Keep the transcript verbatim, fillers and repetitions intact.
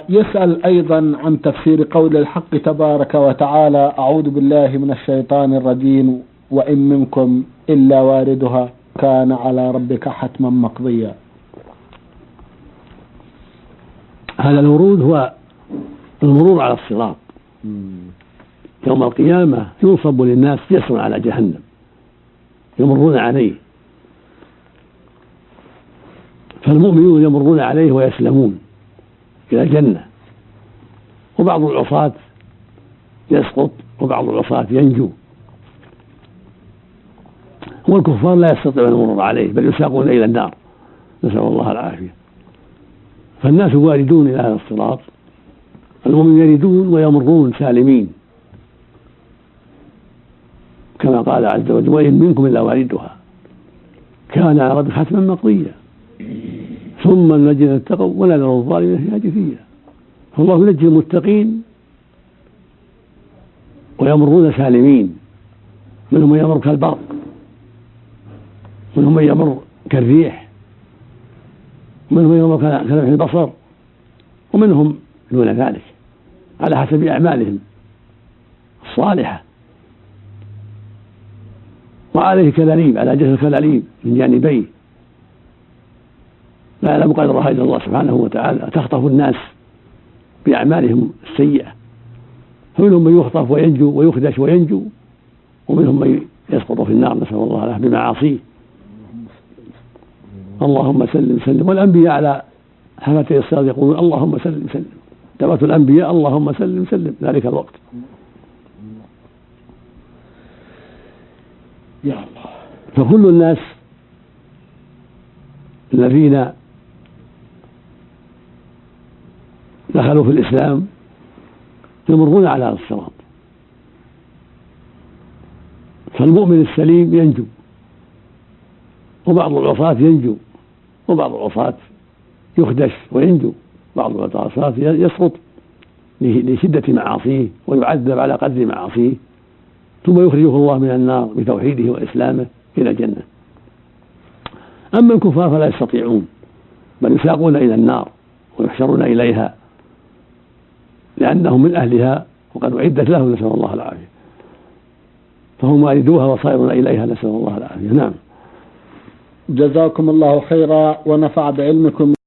يسأل أيضا عن تفسير قول الحق تبارك وتعالى: أعوذ بالله من الشيطان الرجيم، وإن منكم إلا واردها كان على ربك حتما مقضيا. هذا الورود هو المرور على الصراط. يوم القيامة ينصب للناس جسر على جهنم يمرون عليه، فالمؤمنون يمرون عليه ويسلمون إلى الجنة، وبعض العصاة يسقط وبعض العصاة ينجو، والكفار لا يستطيعون المرور عليه بل يساقون إلى النار، نسأل الله العافية. فالناس واردون إلى هذا الصراط، المؤمنون يردون ويمرون سالمين كما قال عز وجل: وإن منكم إلا واردها كان على ربك حتما مقضيا ثم ننجي الذين اتقوا ولا نذر الظالمين فيها جثيا. فالله ينجي المتقين ويمرون سالمين، منهم من يمر كالبرق، منهم من يمر كالريح، منهم من يمر كلمح البصر، ومنهم دون ذلك على حسب أعمالهم الصالحة. وعليه كلاليب، على جسد كلاليب من جانبيه لا يعلم قدرها إلا الله سبحانه وتعالى، تخطف الناس بأعمالهم السيئة، فمنهم من يخطف وينجو ويخدش وينجو، ومنهم من يسقط في النار نسأل الله العافية بمعاصيه. اللهم سلم سلم. والأنبياء على حفتي الصراط يقولون: اللهم سلم سلم. دعوة الأنبياء: اللهم سلم سلم ذلك الوقت. يا الله. فكل الناس الذين دخلوا في الإسلام يمرون على الصراط، فالمؤمن السليم ينجو، وبعض العصاة ينجو، وبعض العصاة يخدش وينجو، بعض العصاة يسقط لشدة معاصيه ويعذب على قدر معاصيه، ثم يخرجه الله من النار بتوحيده وإسلامه إلى الجنة. أما الكفار فلا يستطيعون، بل يساقون إلى النار ويحشرون إليها لأنهم من أهلها وقد أعدت لهم نسأل الله العافية، فهم واردوها وصائرون إليها نسأل الله العافية. نعم. جزاكم الله خيرا ونفع بعلمكم.